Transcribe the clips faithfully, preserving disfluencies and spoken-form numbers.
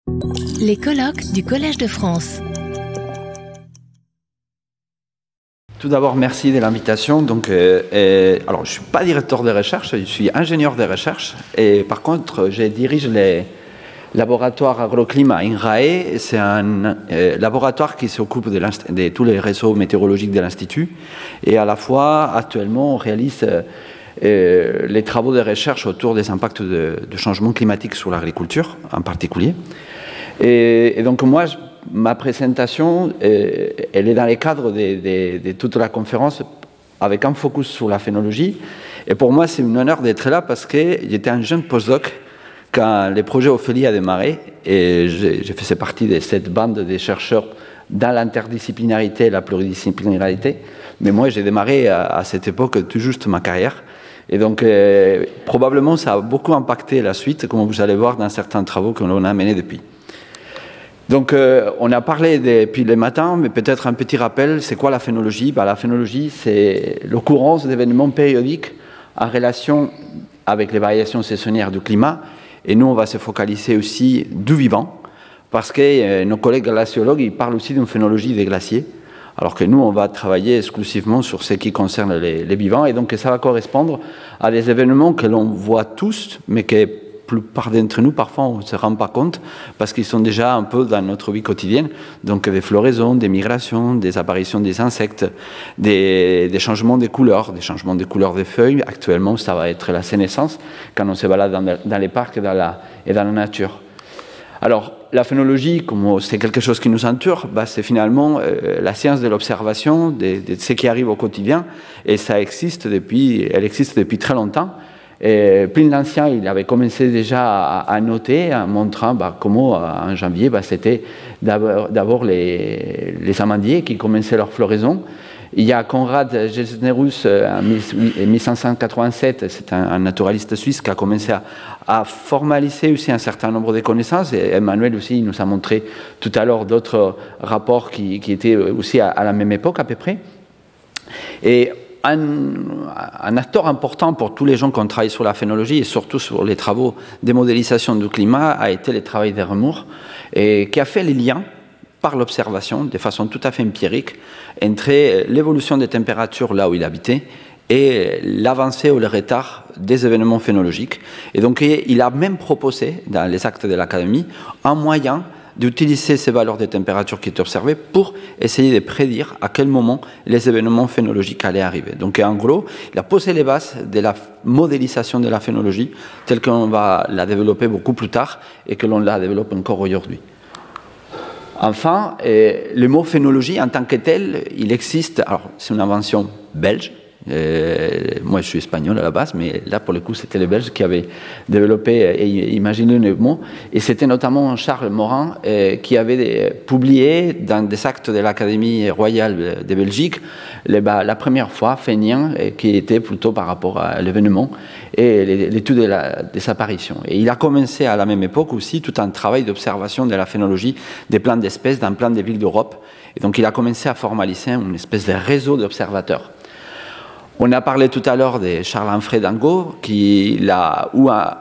Les colloques du Collège de France. Tout d'abord, merci de l'invitation. Donc, euh, euh, alors, je ne suis pas directeur de recherche, je suis ingénieur de recherche. Et par contre, je dirige les laboratoires agroclimat INRAE. C'est un euh, laboratoire qui s'occupe de, de tous les réseaux météorologiques de l'Institut. Et à la fois, actuellement, on réalise euh, euh, les travaux de recherche autour des impacts de, de changement climatique sur l'agriculture, en particulier. Et, et donc, moi, je, ma présentation, euh, elle est dans les cadres de, de, de toute la conférence avec un focus sur la phénologie. Et pour moi, c'est un honneur d'être là parce que j'étais un jeune postdoc quand le projet Ophélie a démarré. Et j'ai, j'ai fait partie de cette bande de chercheurs dans l'interdisciplinarité et la pluridisciplinarité. Mais moi, j'ai démarré à, à cette époque tout juste ma carrière. Et donc, euh, probablement, ça a beaucoup impacté la suite, comme vous allez voir dans certains travaux que l'on a menés depuis. Donc, euh, on a parlé depuis le matin, mais peut-être un petit rappel, c'est quoi la phénologie? Ben, la phénologie, c'est l'occurrence d'événements périodiques en relation avec les variations saisonnières du climat. Et nous, on va se focaliser aussi du vivant, parce que euh, nos collègues glaciologues, ils parlent aussi d'une phénologie des glaciers, alors que nous, on va travailler exclusivement sur ce qui concerne les, les vivants. Et donc, ça va correspondre à des événements que l'on voit tous, mais que la plupart d'entre nous, parfois, on ne se rend pas compte parce qu'ils sont déjà un peu dans notre vie quotidienne. Donc, des floraisons, des migrations, des apparitions des insectes, des, des changements de couleurs, des changements de couleurs des feuilles. Actuellement, ça va être la sénescence quand on se balade dans, dans les parcs et dans, la, et dans la nature. Alors, la phénologie, comme c'est quelque chose qui nous entoure, bah, c'est finalement euh, la science de l'observation de, de ce qui arrive au quotidien. Et ça existe depuis, elle existe depuis très longtemps. Et Pline l'Ancien, il avait commencé déjà à, à noter en montrant bah, comment en janvier, bah, c'était d'abord, d'abord les, les amandiers qui commençaient leur floraison. Il y a Konrad Gesnerus en mille cinq cent quatre-vingt-sept, c'est un, un naturaliste suisse qui a commencé à, à formaliser aussi un certain nombre de connaissances. Et Emmanuel aussi il nous a montré tout à l'heure d'autres rapports qui, qui étaient aussi à, à la même époque à peu près. Et Un, un acteur important pour tous les gens qui ont travaillé sur la phénologie et surtout sur les travaux de modélisation du climat a été le travail d'Ermour, et qui a fait les liens par l'observation, de façon tout à fait empirique, entre l'évolution des températures là où il habitait et l'avancée ou le retard des événements phénologiques. Et donc il a même proposé, dans les actes de l'Académie, un moyen d'utiliser ces valeurs de température qui étaient observées pour essayer de prédire à quel moment les événements phénologiques allaient arriver. Donc en gros, il a posé les bases de la modélisation de la phénologie telle qu'on va la développer beaucoup plus tard et que l'on la développe encore aujourd'hui. Enfin, eh, le mot phénologie en tant que tel, il existe, alors c'est une invention belge. Euh, moi je suis espagnol à la base, mais là pour le coup c'était les Belges qui avaient développé et imaginé le mot, et c'était notamment Charles Morin euh, qui avait publié dans des actes de l'Académie royale de Belgique les, bah, la première fois phénien, euh, qui était plutôt par rapport à l'événement et l'étude de la, des apparitions. Et il a commencé à la même époque aussi tout un travail d'observation de la phénologie des plans d'espèces dans plein de villes d'Europe, et donc il a commencé à formaliser une espèce de réseau d'observateurs. On a parlé tout à l'heure de Charles-Anfray Dangot, qui a eu un,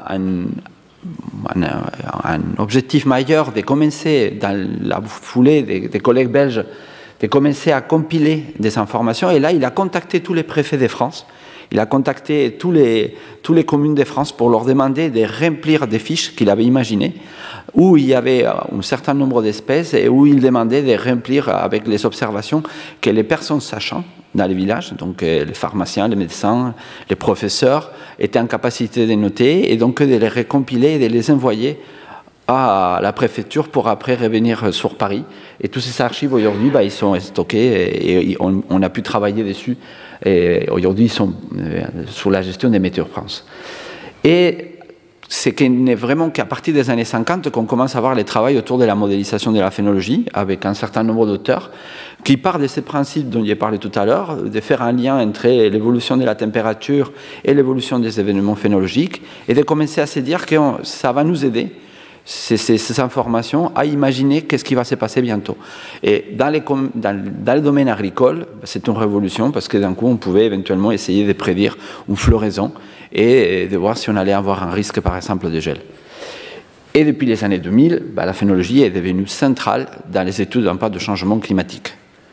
un, un objectif majeur de commencer, dans la foulée des, des collègues belges, de commencer à compiler des informations. Et là, il a contacté tous les préfets de France, il a contacté tous les, tous les communes de France pour leur demander de remplir des fiches qu'il avait imaginées, où il y avait un certain nombre d'espèces et où il demandait de remplir avec les observations que les personnes sachant dans les villages, donc les pharmaciens, les médecins, les professeurs, étaient en capacité de noter et donc de les récompiler et de les envoyer à la préfecture pour après revenir sur Paris. Et tous ces archives aujourd'hui, bah, ils sont stockés et on, on a pu travailler dessus. Et aujourd'hui, ils sont sous la gestion des Météo France. Et c'est qu'il n'est vraiment qu'à partir des années cinquante qu'on commence à voir les travaux autour de la modélisation de la phénologie avec un certain nombre d'auteurs qui partent de ces principes dont j'ai parlé tout à l'heure, de faire un lien entre l'évolution de la température et l'évolution des événements phénologiques et de commencer à se dire que ça va nous aider, ces, ces, ces informations, à imaginer qu'est-ce qui va se passer bientôt. Et dans les, dans, dans le domaine agricole, c'est une révolution parce que d'un coup, on pouvait éventuellement essayer de prédire une floraison et de voir si on allait avoir un risque, par exemple, de gel. Et depuis les années deux mille, bah, la phénologie est devenue centrale dans les études d'impact de changement climatique.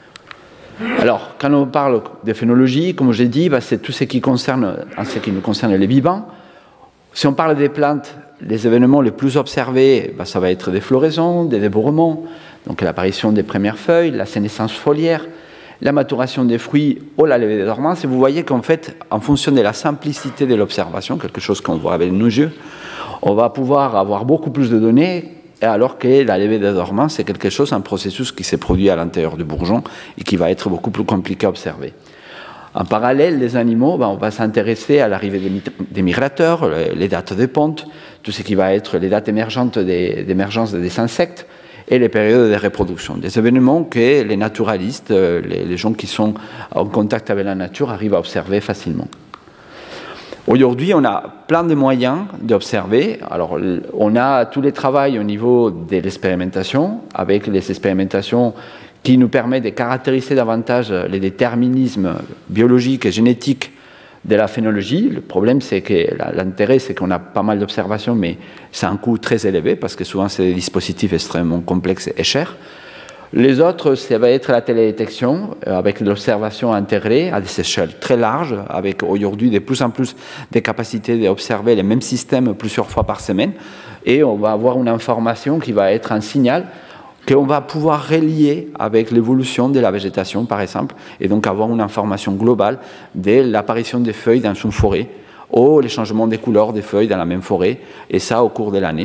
Alors, quand on parle de phénologie, comme j'ai dit, bah, c'est tout ce qui concerne, en ce qui nous concerne les vivants. Si on parle des plantes, les événements les plus observés, bah, ça va être des floraisons, des débourrements, donc l'apparition des premières feuilles, la sénescence foliaire, la maturation des fruits ou la levée des dormances. Et vous voyez qu'en fait, en fonction de la simplicité de l'observation, quelque chose qu'on voit avec nos yeux, on va pouvoir avoir beaucoup plus de données, alors que la levée des dormances, c'est quelque chose, un processus qui s'est produit à l'intérieur du bourgeon et qui va être beaucoup plus compliqué à observer. En parallèle, les animaux, ben, on va s'intéresser à l'arrivée des, des migrateurs, les dates de ponte, tout ce qui va être les dates émergentes des, d'émergence des insectes et les périodes de reproduction. Des événements que les naturalistes, les, les gens qui sont en contact avec la nature, arrivent à observer facilement. Aujourd'hui, on a plein de moyens d'observer. Alors, on a tous les travaux au niveau de l'expérimentation, avec les expérimentations qui nous permettent de caractériser davantage les déterminismes biologiques et génétiques de la phénologie. Le problème, c'est que l'intérêt, c'est qu'on a pas mal d'observations, mais c'est un coût très élevé, parce que souvent, c'est des dispositifs extrêmement complexes et chers. Les autres, ça va être la télédétection, avec l'observation intégrée à des échelles très larges, avec aujourd'hui de plus en plus des capacités d'observer les mêmes systèmes plusieurs fois par semaine. Et on va avoir une information qui va être un signal qu'on va pouvoir relier avec l'évolution de la végétation, par exemple, et donc avoir une information globale de l'apparition des feuilles dans une forêt, ou les changements des couleurs des feuilles dans la même forêt, et ça au cours de l'année.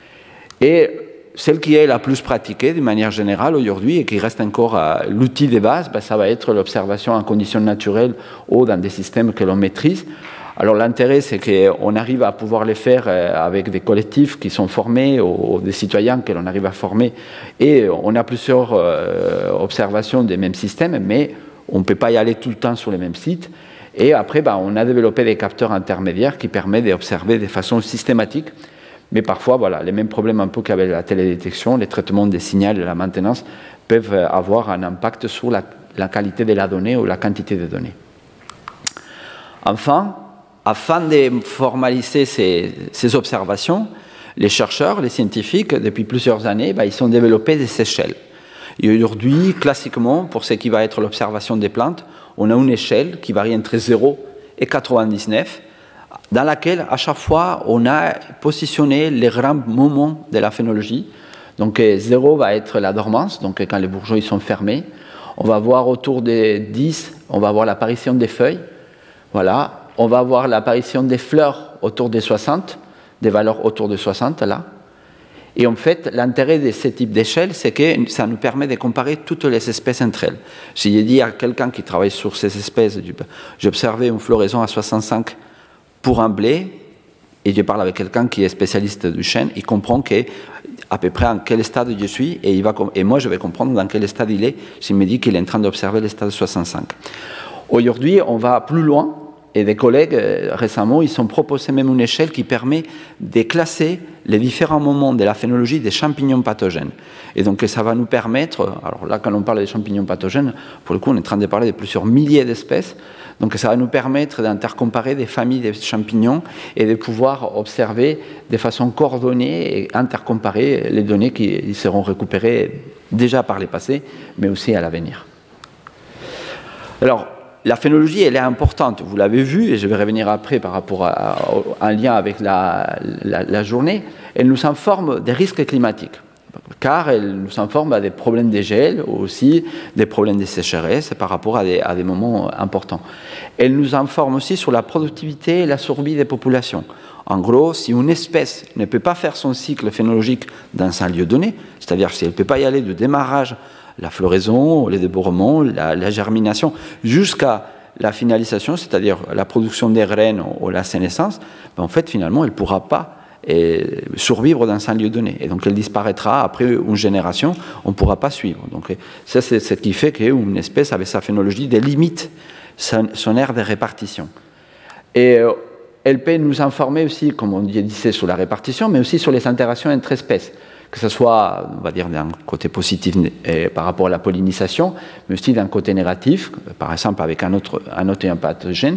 Et celle qui est la plus pratiquée de manière générale aujourd'hui et qui reste encore euh, l'outil de base, ben, ça va être l'observation en conditions naturelles ou dans des systèmes que l'on maîtrise. Alors l'intérêt, c'est qu'on arrive à pouvoir les faire euh, avec des collectifs qui sont formés ou, ou des citoyens que l'on arrive à former. Et on a plusieurs euh, observations des mêmes systèmes, mais on ne peut pas y aller tout le temps sur les mêmes sites. Et après, ben, on a développé des capteurs intermédiaires qui permettent d'observer de façon systématique. Mais parfois, voilà, les mêmes problèmes un peu qu'avec la télédétection, les traitements des signaux et la maintenance peuvent avoir un impact sur la, la qualité de la donnée ou la quantité de données. Enfin, afin de formaliser ces, ces observations, les chercheurs, les scientifiques, depuis plusieurs années, bah, ils ont développé des échelles. Et aujourd'hui, classiquement, pour ce qui va être l'observation des plantes, on a une échelle qui varie entre zéro et quatre-vingt-dix-neuf, dans laquelle, à chaque fois, on a positionné les grands moments de la phénologie. Donc, zéro va être la dormance, donc quand les bourgeons ils sont fermés. On va voir autour des dix, on va voir l'apparition des feuilles. Voilà. On va voir l'apparition des fleurs autour des soixante, des valeurs autour de soixante, là. Et en fait, l'intérêt de ce type d'échelle, c'est que ça nous permet de comparer toutes les espèces entre elles. Si j'ai dit à quelqu'un qui travaille sur ces espèces, j'ai observé une floraison à soixante-cinq pour un blé, et je parle avec quelqu'un qui est spécialiste du chêne, il comprend que, à peu près en quel stade je suis, et, il va, et moi je vais comprendre dans quel stade il est, s'il me dit qu'il est en train d'observer le stade soixante-cinq. Aujourd'hui, on va plus loin, et des collègues, euh, récemment, ils ont proposé même une échelle qui permet de classer les différents moments de la phénologie des champignons pathogènes. Et donc ça va nous permettre, alors là quand on parle des champignons pathogènes, pour le coup on est en train de parler de plusieurs milliers d'espèces, donc ça va nous permettre d'intercomparer des familles de champignons et de pouvoir observer de façon coordonnée et intercomparer les données qui seront récupérées déjà par les passés, mais aussi à l'avenir. Alors, la phénologie, elle est importante, vous l'avez vu, et je vais revenir après par rapport à, à un lien avec la, la, la journée. Elle nous informe des risques climatiques, car elle nous informe des problèmes de gel, aussi des problèmes de sécheresse par rapport à des, à des moments importants. Elle nous informe aussi sur la productivité et la survie des populations. En gros, si une espèce ne peut pas faire son cycle phénologique dans un lieu donné, c'est-à-dire si elle ne peut pas y aller de démarrage, la floraison, les débourrements, la, la germination, jusqu'à la finalisation, c'est-à-dire la production des graines ou la sénescence, ben en fait, finalement, elle ne pourra pas et, survivre dans un lieu donné. Et donc, elle disparaîtra après une génération, on ne pourra pas suivre. Donc, ça, c'est ce qui fait qu'une espèce, avec sa phénologie, délimite son, son aire de répartition. Et euh, elle peut nous informer aussi, comme on disait, sur la répartition, mais aussi sur les interactions entre espèces. Que ce soit, on va dire, d'un côté positif eh, par rapport à la pollinisation, mais aussi d'un côté négatif, par exemple avec un autre, un autre pathogène.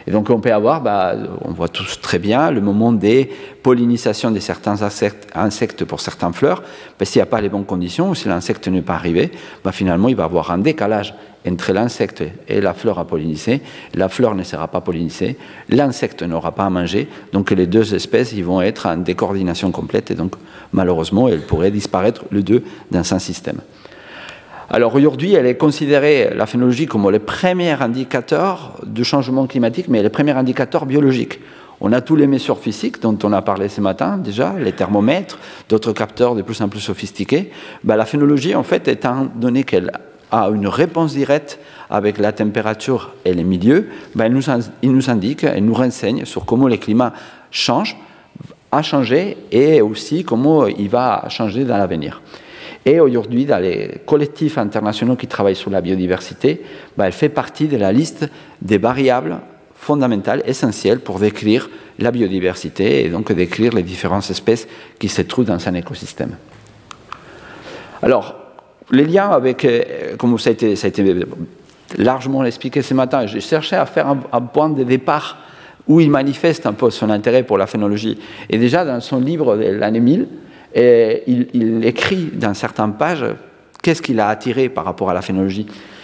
Et donc on peut avoir, bah, on voit tous très bien, le moment des pollinisations de certains insectes, insectes pour certaines fleurs. Bah, s'il n'y a pas les bonnes conditions, ou si l'insecte n'est pas arrivé, bah, finalement il va y avoir un décalage entre l'insecte et la fleur à polliniser. La fleur ne sera pas pollinisée, l'insecte n'aura pas à manger, donc les deux espèces ils vont être en décoordination complète et donc malheureusement elles pourraient disparaître les deux dans un système. Alors aujourd'hui, elle est considérée, la phénologie, comme le premier indicateur du changement climatique, mais le premier indicateur biologique. On a tous les mesures physiques dont on a parlé ce matin déjà, les thermomètres, d'autres capteurs de plus en plus sophistiqués. Ben, la phénologie, en fait, étant donné qu'elle a une réponse directe avec la température et les milieux, ben, il, nous, il nous indique, elle nous renseigne sur comment le climat change, a changé et aussi comment il va changer dans l'avenir. Et aujourd'hui, dans les collectifs internationaux qui travaillent sur la biodiversité, ben, elle fait partie de la liste des variables fondamentales, essentielles pour décrire la biodiversité et donc décrire les différentes espèces qui se trouvent dans un écosystème. Alors, les liens avec, comme ça a été, ça a été largement expliqué ce matin, j'ai cherché à faire un, un point de départ où il manifeste un peu son intérêt pour la phénologie. Et déjà, dans son livre de l'année mille, et il, il écrit dans certaines pages qu'est-ce qui l'a attiré par rapport à la phénologie.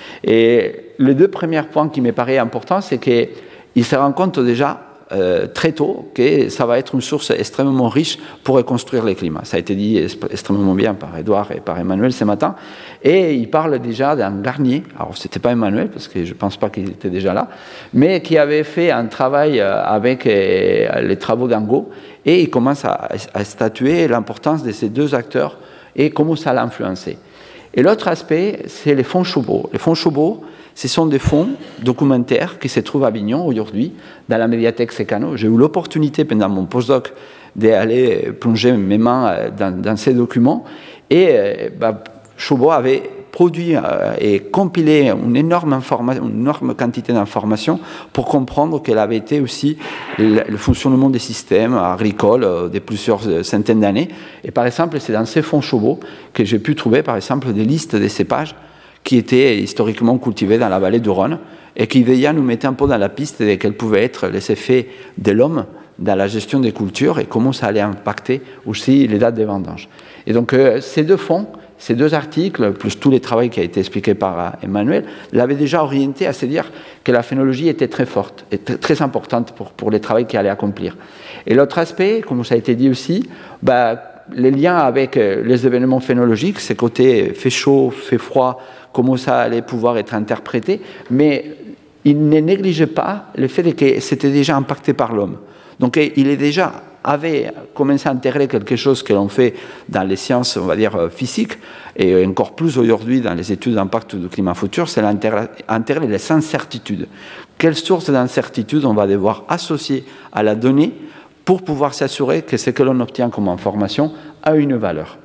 Et les deux premiers points qui me paraissent importants, c'est qu'il se rend compte déjà euh, très tôt que ça va être une source extrêmement riche pour reconstruire les climats. Ça a été dit extrêmement bien par Edouard et par Emmanuel ce matin. Et il parle déjà d'un Garnier, alors ce n'était pas Emmanuel, parce que je ne pense pas qu'il était déjà là, mais qui avait fait un travail avec les travaux d'Angot, et il commence à, à statuer l'importance de ces deux acteurs et comment ça l'a influencé. Et l'autre aspect, c'est les fonds Chauveau. Les fonds Chauveau, ce sont des fonds documentaires qui se trouvent à Avignon aujourd'hui, dans la médiathèque Secano. J'ai eu l'opportunité pendant mon postdoc d'aller plonger mes mains dans, dans ces documents, et bah, Chauveau avait produit et compilé une énorme, une énorme quantité d'informations pour comprendre quel avait été aussi le, le fonctionnement des systèmes agricoles de plusieurs centaines d'années. Et par exemple, c'est dans ces fonds Chauveau que j'ai pu trouver, par exemple, des listes de cépages qui étaient historiquement cultivés dans la vallée du Rhône et qui déjà nous mettaient un peu dans la piste de quels pouvaient être les effets de l'homme dans la gestion des cultures et comment ça allait impacter aussi les dates des vendanges. Et donc, euh, ces deux fonds, ces deux articles, plus tous les travaux qui a été expliqué par Emmanuel, l'avaient déjà orienté à se dire que la phénologie était très forte et très importante pour, pour les travaux qu'il allait accomplir. Et l'autre aspect, comme ça a été dit aussi, bah, les liens avec les événements phénologiques, ces côtés fait chaud, fait froid, comment ça allait pouvoir être interprété, mais il ne négligeait pas le fait que c'était déjà impacté par l'homme. Donc il est déjà avait commencé à intégrer quelque chose que l'on fait dans les sciences, on va dire, physiques, et encore plus aujourd'hui dans les études d'impact du climat futur, c'est intégrer les incertitudes. Quelle source d'incertitude on va devoir associer à la donnée pour pouvoir s'assurer que ce que l'on obtient comme information a une valeur.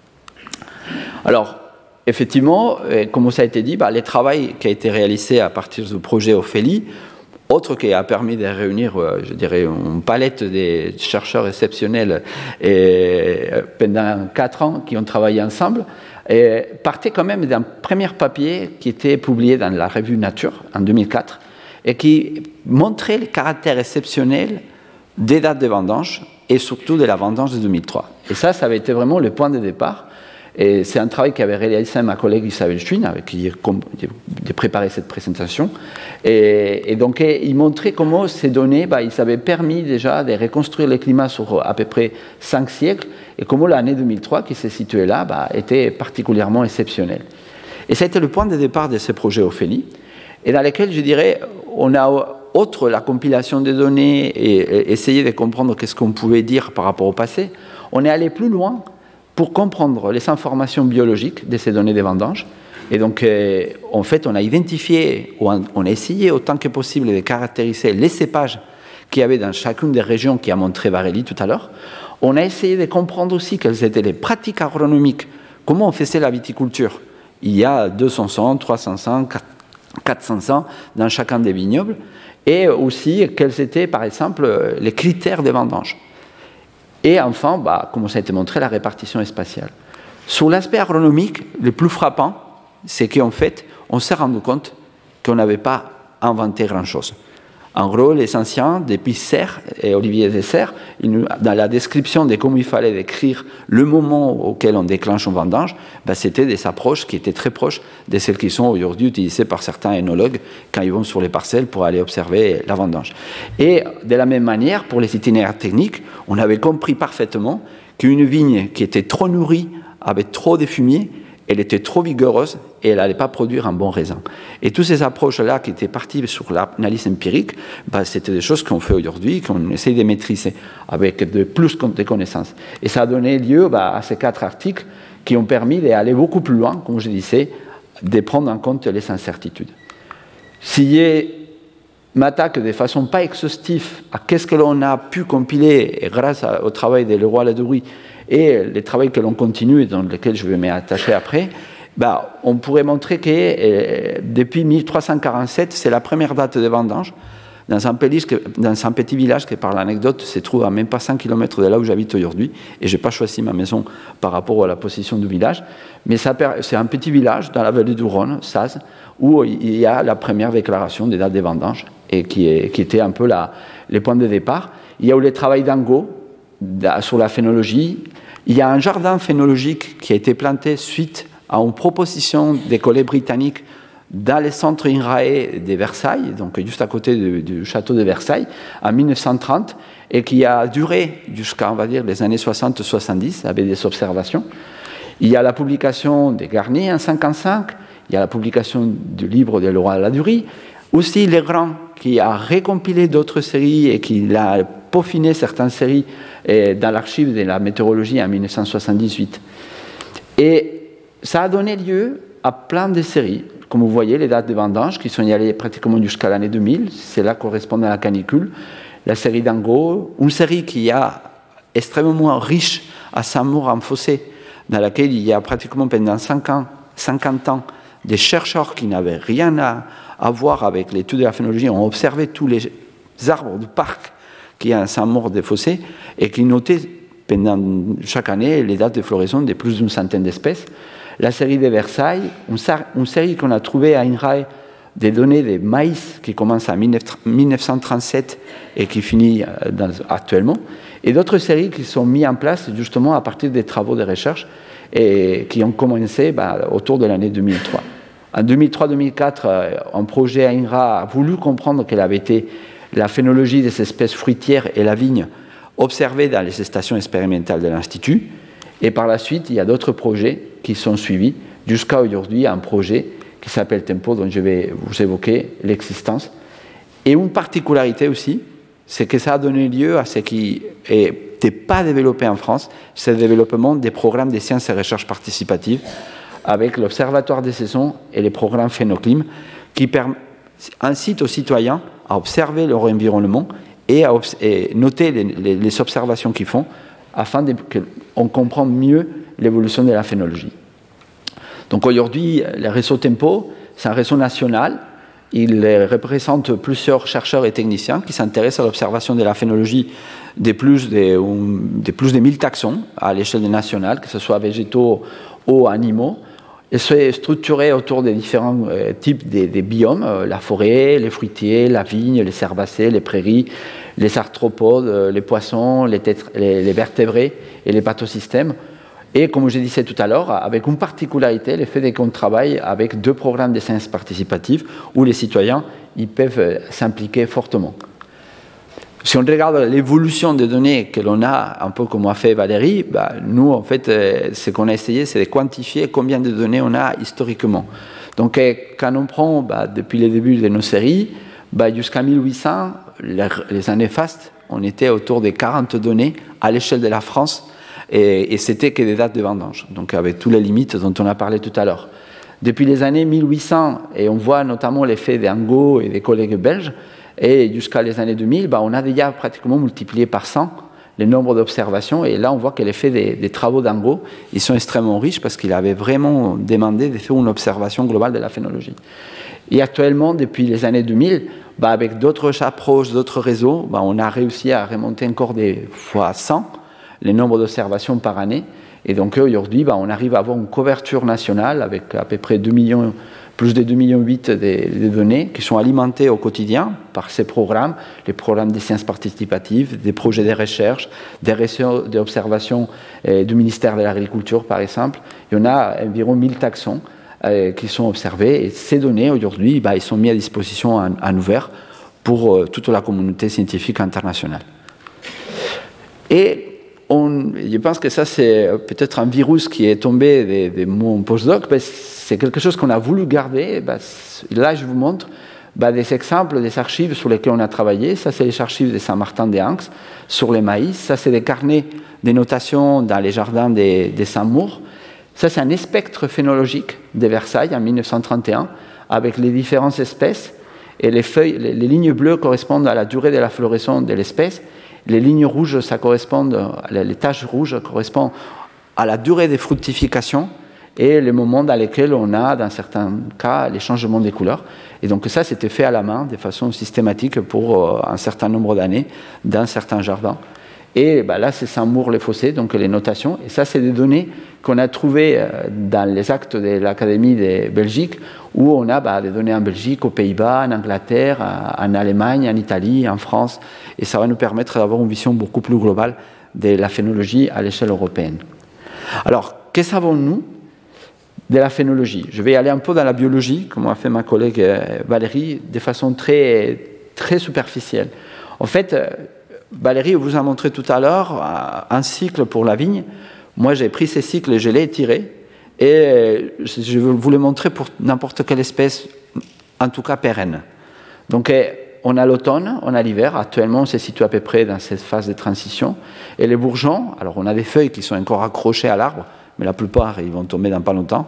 Alors, effectivement, comme ça a été dit, bah, le travail qui a été réalisé à partir du projet Ophélie, autre qui a permis de réunir, je dirais, une palette de chercheurs exceptionnels et pendant quatre ans qui ont travaillé ensemble, et partait quand même d'un premier papier qui était publié dans la revue Nature en deux mille quatre et qui montrait le caractère exceptionnel des dates de vendange et surtout de la vendange de deux mille trois. Et ça, ça avait été vraiment le point de départ. Et c'est un travail qu'avait réalisé ma collègue Isabelle Schwinn, avec qui j'ai préparé cette présentation. Et, et donc, il montrait comment ces données, bah, ils avaient permis déjà de reconstruire le climat sur à peu près cinq siècles, et comment l'année deux mille trois, qui se situait là, bah, était particulièrement exceptionnelle. Et c'était le point de départ de ce projet Ophélie, et dans lequel, je dirais, on a, outre la compilation des données et, et essayer de comprendre qu'est-ce qu'on pouvait dire par rapport au passé, on est allé plus loin pour comprendre les informations biologiques de ces données de vendange. Et donc, euh, en fait, on a identifié, ou on a essayé autant que possible de caractériser les cépages qu'il y avait dans chacune des régions qui a montré Varelli tout à l'heure. On a essayé de comprendre aussi quelles étaient les pratiques agronomiques, comment on faisait la viticulture. Il y a deux cents ans, trois cents ans, quatre cents ans dans chacun des vignobles, et aussi quels étaient, par exemple, les critères de vendange. Et enfin, bah, comme ça a été montré, la répartition spatiale. Sur l'aspect agronomique, le plus frappant, c'est qu'en fait, on s'est rendu compte qu'on n'avait pas inventé grand-chose. En gros, les anciens, depuis Serre et Olivier de Serre, dans la description de comment il fallait décrire le moment auquel on déclenche une vendange, ben, c'était des approches qui étaient très proches de celles qui sont aujourd'hui utilisées par certains œnologues quand ils vont sur les parcelles pour aller observer la vendange. Et de la même manière, pour les itinéraires techniques, on avait compris parfaitement qu'une vigne qui était trop nourrie, avec trop de fumier, elle était trop vigoureuse et elle n'allait pas produire un bon raisin. Et toutes ces approches-là qui étaient parties sur l'analyse empirique, bah, c'était des choses qu'on fait aujourd'hui, qu'on essaie de maîtriser avec de plus de connaissances. Et ça a donné lieu bah, à ces quatre articles qui ont permis d'aller beaucoup plus loin, comme je disais, de prendre en compte les incertitudes. Si je m'attaque de façon pas exhaustive à qu'est-ce que l'on a pu compiler et grâce au travail de Leroy Ladurie et les travaux que l'on continue et dans lesquels je vais m'attacher après, bah, on pourrait montrer que euh, depuis mille trois cent quarante-sept, c'est la première date de vendange dans un, pays, dans un petit village qui, par l'anecdote, se trouve à même pas cent kilomètres de là où j'habite aujourd'hui. Et je n'ai pas choisi ma maison par rapport à la position du village. Mais ça, c'est un petit village dans la vallée du Rhône, Saz, où il y a la première déclaration des dates de vendange et qui, est, qui était un peu la, les points de départ. Il y a eu le travail d'Angot sur la phénologie. Il y a un jardin phénologique qui a été planté suite à une proposition des collègues britanniques dans le centre INRAE de Versailles, donc juste à côté du, du château de Versailles, en mille neuf cent trente, et qui a duré jusqu'à, on va dire, les années soixante soixante-dix, avec des observations. Il y a la publication des Garnier en mille neuf cent cinquante-cinq, il y a la publication du livre de Leroy Ladurie, aussi Legrand, qui a récompilé d'autres séries et qui a peaufiné certaines séries dans l'archive de la météorologie en mille neuf cent soixante-dix-huit. Et ça a donné lieu à plein de séries. Comme vous voyez, les dates de vendange qui sont y allées pratiquement jusqu'à l'année deux mille, c'est là correspond à la canicule. La série d'Angot, une série qui est extrêmement riche à Saint-Maur-en-Fossé, dans laquelle il y a pratiquement pendant cinquante ans des chercheurs qui n'avaient rien à, à voir avec l'étude de la phénologie, ont observé tous les arbres du parc qui est à Saint-Maur-des-Fossés et qui notait pendant chaque année les dates de floraison de plus d'une centaine d'espèces. La série de Versailles, une, une série qu'on a trouvée à INRAE des données de maïs qui commence en mille neuf cent trente-sept et qui finit dans, actuellement, et d'autres séries qui sont mises en place justement à partir des travaux de recherche et qui ont commencé bah, autour de l'année deux mille trois. En deux mille trois deux mille quatre, un projet à INRA a voulu comprendre quelle avait été la phénologie des espèces fruitières et la vigne observées dans les stations expérimentales de l'Institut. Et par la suite, il y a d'autres projets qui sont suivis jusqu'à aujourd'hui, un projet qui s'appelle Tempo, dont je vais vous évoquer l'existence. Et une particularité aussi, c'est que ça a donné lieu à ce qui n'était pas développé en France, c'est le développement des programmes de sciences et recherche participatives avec l'Observatoire des saisons et les programmes Phénoclim qui incitent aux citoyens à observer leur environnement et à et noter les, les, les observations qu'ils font afin qu'on comprenne mieux l'évolution de la phénologie. Donc aujourd'hui, le réseau Tempo, c'est un réseau national. Il représente plusieurs chercheurs et techniciens qui s'intéressent à l'observation de la phénologie de plus de, de, plus de mille taxons à l'échelle nationale, que ce soit végétaux ou animaux. Et c'est structuré autour des différents euh, types de, de biomes, euh, la forêt, les fruitiers, la vigne, les herbacées, les prairies, les arthropodes, euh, les poissons, les, tétra- les, les vertébrés et les pathosystèmes. Et comme je disais tout à l'heure, avec une particularité, le fait qu'on travaille avec deux programmes de sciences participatives où les citoyens ils peuvent s'impliquer fortement. Si on regarde l'évolution des données que l'on a, un peu comme a fait Valérie, bah, nous, en fait, euh, ce qu'on a essayé, c'est de quantifier combien de données on a historiquement. Donc, euh, quand on prend, bah, depuis le début de nos séries, bah, jusqu'à mille huit cents, les, les années fastes, on était autour de quarante données à l'échelle de la France, et, et c'était que des dates de vendange, donc avec toutes les limites dont on a parlé tout à l'heure. Depuis les années mille huit cents, et on voit notamment l'effet d'Angot et des collègues belges, et jusqu'à les années deux mille, bah, on a déjà pratiquement multiplié par cent le nombre d'observations. Et là, on voit que l'effet des, des travaux d'Angot, ils sont extrêmement riches parce qu'il avait vraiment demandé de faire une observation globale de la phénologie. Et actuellement, depuis les années deux mille, bah, avec d'autres approches, d'autres réseaux, bah, on a réussi à remonter encore des fois cent le nombre d'observations par année. Et donc aujourd'hui, bah, on arrive à avoir une couverture nationale avec à peu près deux millions plus de deux virgule huit millions de, de données qui sont alimentées au quotidien par ces programmes, les programmes des sciences participatives, des projets de recherche, des réseaux d'observation euh, du ministère de l'Agriculture, par exemple. Il y en a environ mille taxons euh, qui sont observés, et ces données, aujourd'hui, bah, ils sont mis à disposition en, en ouvert pour euh, toute la communauté scientifique internationale. Et on, je pense que ça, c'est peut-être un virus qui est tombé de, de mon postdoc. Ben, c'est quelque chose qu'on a voulu garder. Ben, là, je vous montre ben, des exemples des archives sur lesquelles on a travaillé. Ça, c'est les archives de Saint-Martin-des-Anx sur les maïs. Ça, c'est des carnets de notation dans les jardins de, de Saint-Maur. Ça, c'est un spectre phénologique de Versailles en mille neuf cent trente et un avec les différentes espèces. Et les, feuilles, les, les lignes bleues correspondent à la durée de la floraison de l'espèce. Les lignes rouges, ça correspond, les taches rouges correspondent à la durée de fructification et les moments dans lesquels on a, dans certains cas, les changements des couleurs. Et donc ça, c'était fait à la main de façon systématique pour un certain nombre d'années dans certains jardins. Et ben là, c'est Saint-Maur-les-Fossés, donc les notations. Et ça, c'est des données qu'on a trouvées dans les actes de l'Académie de Belgique, où on a ben, des données en Belgique, aux Pays-Bas, en Angleterre, en Allemagne, en Italie, en France. Et ça va nous permettre d'avoir une vision beaucoup plus globale de la phénologie à l'échelle européenne. Alors, que savons-nous de la phénologie? Je vais aller un peu dans la biologie, comme a fait ma collègue Valérie, de façon très, très superficielle. En fait, Valérie vous a montré tout à l'heure un cycle pour la vigne. Moi, j'ai pris ces cycles et je les ai tirés. Et je vais vous les montrer pour n'importe quelle espèce, en tout cas pérenne. Donc, on a l'automne, on a l'hiver. Actuellement, on se situe à peu près dans cette phase de transition. Et les bourgeons, alors on a des feuilles qui sont encore accrochées à l'arbre, mais la plupart, ils vont tomber dans pas longtemps.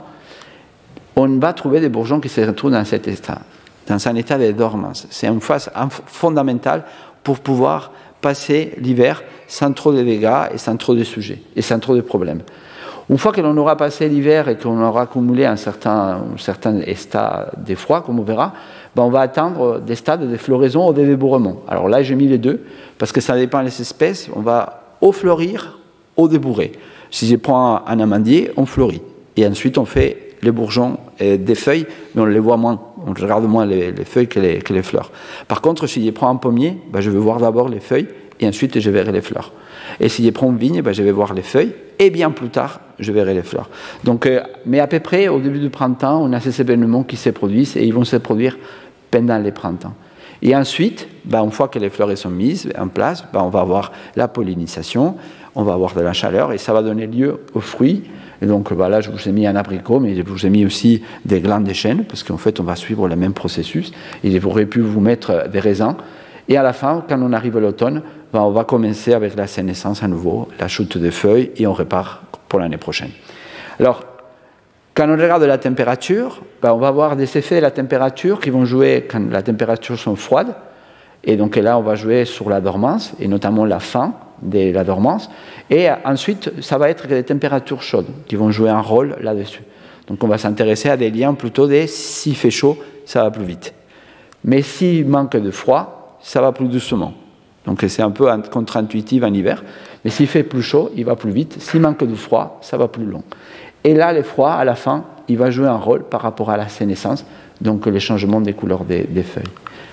On va trouver des bourgeons qui se retrouvent dans cet état, dans un état de dormance. C'est une phase fondamentale pour pouvoir passer l'hiver sans trop de dégâts et sans trop de sujets et sans trop de problèmes. Une fois que l'on aura passé l'hiver et qu'on aura accumulé un certain, un certain état de froid, comme on verra, ben on va atteindre des stades de floraison ou de débourrement. Alors là, j'ai mis les deux, parce que ça dépend des espèces. On va au fleurir, au débourrer. Si je prends un amandier, on fleurit. Et ensuite, on fait les bourgeons et des feuilles, mais on les voit moins. On regarde moins les, les feuilles que les, que les fleurs. Par contre, si je prends un pommier, ben je vais voir d'abord les feuilles, et ensuite, je verrai les fleurs. Et si je prends une vigne, ben je vais voir les feuilles, et bien plus tard, je verrai les fleurs. Donc, euh, mais à peu près, au début du printemps, on a ces événements qui se produisent, et ils vont se produire pendant les printemps. Et ensuite, ben, une fois que les fleurs sont mises en place, ben, on va avoir la pollinisation, on va avoir de la chaleur, et ça va donner lieu aux fruits. Et donc ben, là, je vous ai mis un abricot, mais je vous ai mis aussi des glands de chêne, parce qu'en fait, on va suivre le même processus. Et j'aurais pu vous mettre des raisins. Et à la fin, quand on arrive à l'automne, ben, on va commencer avec la sénescence à nouveau, la chute des feuilles, et on repart pour l'année prochaine. Alors, quand on regarde la température, ben, on va avoir des effets de la température qui vont jouer quand la température sont froides. Et donc là, on va jouer sur la dormance, et notamment la fin de la dormance. Et ensuite, ça va être les températures chaudes qui vont jouer un rôle là-dessus. Donc on va s'intéresser à des liens plutôt des s'il fait chaud, ça va plus vite. Mais s'il manque de froid, ça va plus doucement. Donc c'est un peu contre-intuitif en hiver. Mais s'il fait plus chaud, il va plus vite. S'il manque de froid, ça va plus long. Et là, le froid, à la fin, il va jouer un rôle par rapport à la sénescence, donc les changements des couleurs des, des feuilles.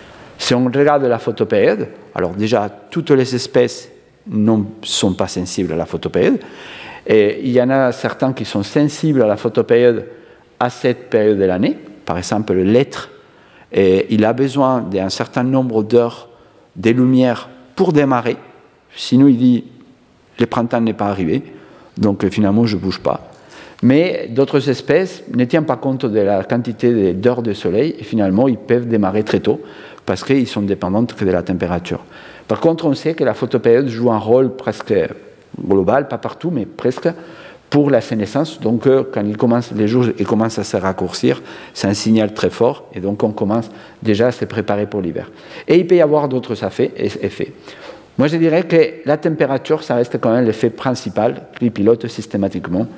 Si on regarde la photopériode, alors déjà, toutes les espèces ne sont pas sensibles à la photopériode. Et il y en a certains qui sont sensibles à la photopériode à cette période de l'année. Par exemple, le lêtre, et il a besoin d'un certain nombre d'heures de lumière pour démarrer. Sinon, il dit, le printemps n'est pas arrivé, donc finalement, je ne bouge pas. Mais d'autres espèces ne tiennent pas compte de la quantité d'heures de soleil, et finalement, ils peuvent démarrer très tôt, parce qu'ils sont dépendants que de la température. Par contre, on sait que la photopériode joue un rôle presque global, pas partout, mais presque, pour la sénescence. Donc, euh, quand il commence, les jours ils commencent à se raccourcir, c'est un signal très fort, et donc on commence déjà à se préparer pour l'hiver. Et il peut y avoir d'autres effets. Moi, je dirais que la température, ça reste quand même l'effet principal qui pilote systématiquement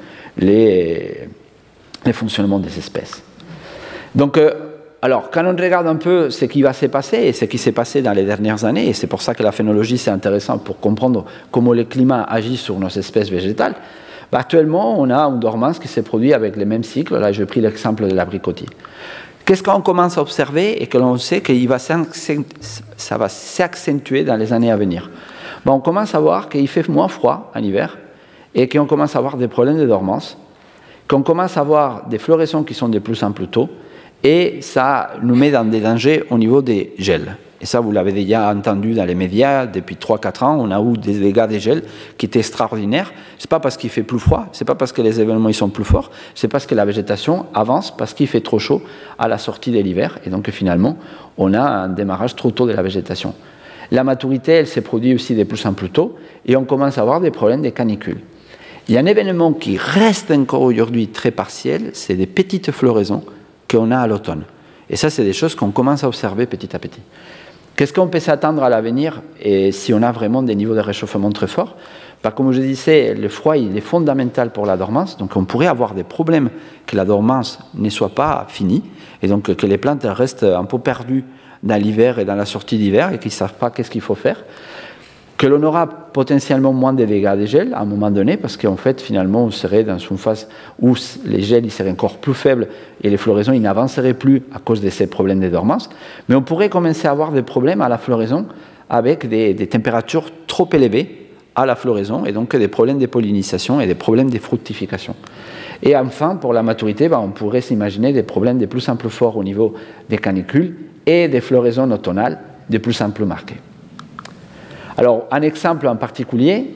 les, les fonctionnements des espèces. Donc, euh, alors, quand on regarde un peu ce qui va se passer et ce qui s'est passé dans les dernières années, et c'est pour ça que la phénologie, c'est intéressant pour comprendre comment le climat agit sur nos espèces végétales, bah, actuellement, on a une dormance qui s'est produite avec les mêmes cycles. Là, j'ai pris l'exemple de l'abricotier. Qu'est-ce qu'on commence à observer et que l'on sait que va ça va s'accentuer dans les années à venir? Ben, on commence à voir qu'il fait moins froid en hiver et qu'on commence à avoir des problèmes de dormance, qu'on commence à avoir des floraisons qui sont de plus en plus tôt, et ça nous met dans des dangers au niveau des gels. Et ça, vous l'avez déjà entendu dans les médias, depuis trois à quatre ans, on a eu des dégâts des gels qui étaient extraordinaires. Ce n'est pas parce qu'il fait plus froid, ce n'est pas parce que les événements ils sont plus forts, c'est parce que la végétation avance, parce qu'il fait trop chaud à la sortie de l'hiver. Et donc finalement, on a un démarrage trop tôt de la végétation. La maturité, elle s'est produite aussi de plus en plus tôt, et on commence à avoir des problèmes de canicules. Il y a un événement qui reste encore aujourd'hui très partiel, c'est des petites floraisons qu'on a à l'automne. Et ça, c'est des choses qu'on commence à observer petit à petit. Qu'est-ce qu'on peut s'attendre à l'avenir et si on a vraiment des niveaux de réchauffement très forts? Bah, comme je disais, le froid il est fondamental pour la dormance, donc on pourrait avoir des problèmes que la dormance ne soit pas finie, et donc que les plantes restent un peu perdues dans l'hiver et dans la sortie d'hiver et qu'ils ne savent pas qu'est-ce qu'il faut faire. Que l'on aura potentiellement moins de dégâts des gels à un moment donné, parce qu'en fait, finalement, on serait dans une phase où les gels ils seraient encore plus faibles et les floraisons ils n'avanceraient plus à cause de ces problèmes de dormance. Mais on pourrait commencer à avoir des problèmes à la floraison avec des, des températures trop élevées à la floraison et donc des problèmes de pollinisation et des problèmes de fructification. Et enfin, pour la maturité, ben, on pourrait s'imaginer des problèmes de plus en plus forts au niveau des canicules et des floraisons automnales de plus en plus marquées. Alors, un exemple en particulier,